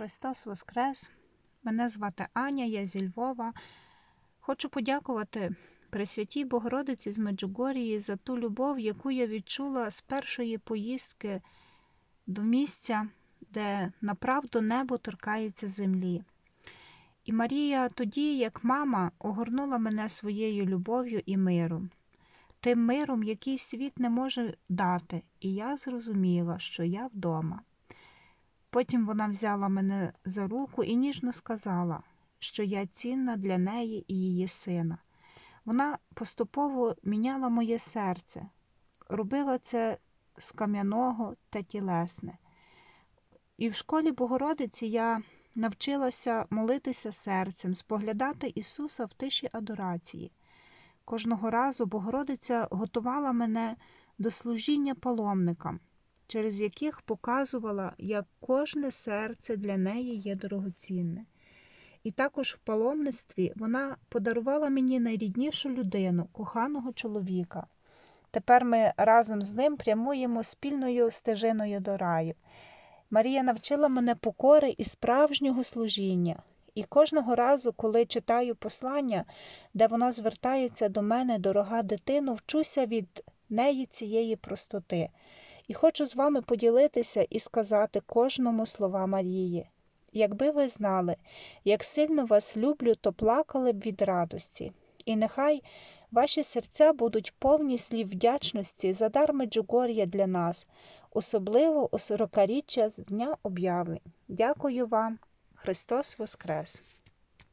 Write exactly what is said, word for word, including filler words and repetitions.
Христос Воскрес! Мене звати Аня, я зі Львова. Хочу подякувати Пресвятій Богородиці з Меджугорії за ту любов, яку я відчула з першої поїздки до місця, де направду небо торкається землі. І Марія тоді, як мама, огорнула мене своєю любов'ю і миром. Тим миром, який світ не може дати, і я зрозуміла, що я вдома. Потім вона взяла мене за руку і ніжно сказала, що я цінна для неї і її сина. Вона поступово міняла моє серце, робила це з кам'яного та тілесне. І в школі Богородиці я навчилася молитися серцем, споглядати Ісуса в тиші адорації. Кожного разу Богородиця готувала мене до служіння паломникам, через яких показувала, як кожне серце для неї є дорогоцінне. І також в паломництві вона подарувала мені найріднішу людину, коханого чоловіка. Тепер ми разом з ним прямуємо спільною стежиною до раю. Марія навчила мене покори і справжнього служіння. І кожного разу, коли читаю послання, де вона звертається до мене, дорога дитино, вчуся від неї цієї простоти. І хочу з вами поділитися і сказати кожному слова Марії. Якби ви знали, як сильно вас люблю, то плакали б від радості. І нехай ваші серця будуть повні слів вдячності за дар Меджугор'я для нас, особливо у сорокаріччя з Дня об'явлень. Дякую вам. Христос Воскрес!